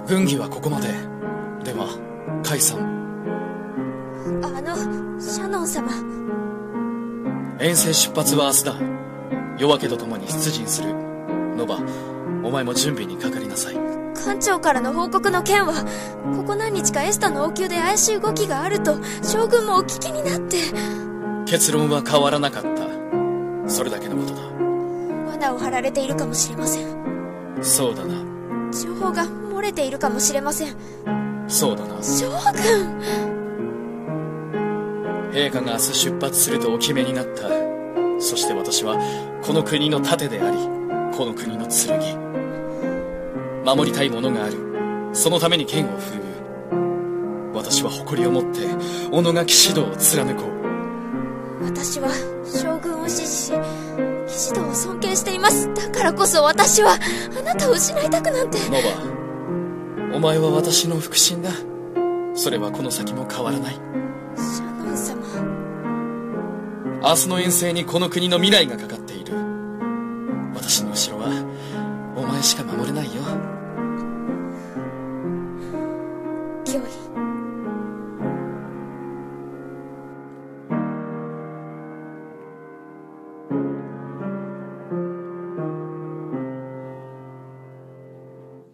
軍議はここまで。ではカイさん。 シャノン様。 遠征出発は明日だ。夜明けとともに出陣する。ノバ、お前も準備にかかりなさい。 艦長からの報告の件は、ここ何日かエスタの王宮で怪しい動きがあると将軍もお聞きになって。 結論は変わらなかった。それだけのことだ。 罠を張られているかもしれません。 そうだな。 情報が漏れているかもしれません。 そうだな。 将軍。 陛下が明日出発するとお決めになった。そして私はこの国の盾であり、この国の剣。守りたいものがある。そのために剣を振るう。私は誇りを持って己が騎士道を貫こう。私は将軍を支持し、騎士道を尊敬しています。だからこそ私はあなたを失いたくなんて。 ノバ、お前は私の腹心だ。それはこの先も変わらない。 シャノン様。 明日の遠征にこの国の未来がかかっている。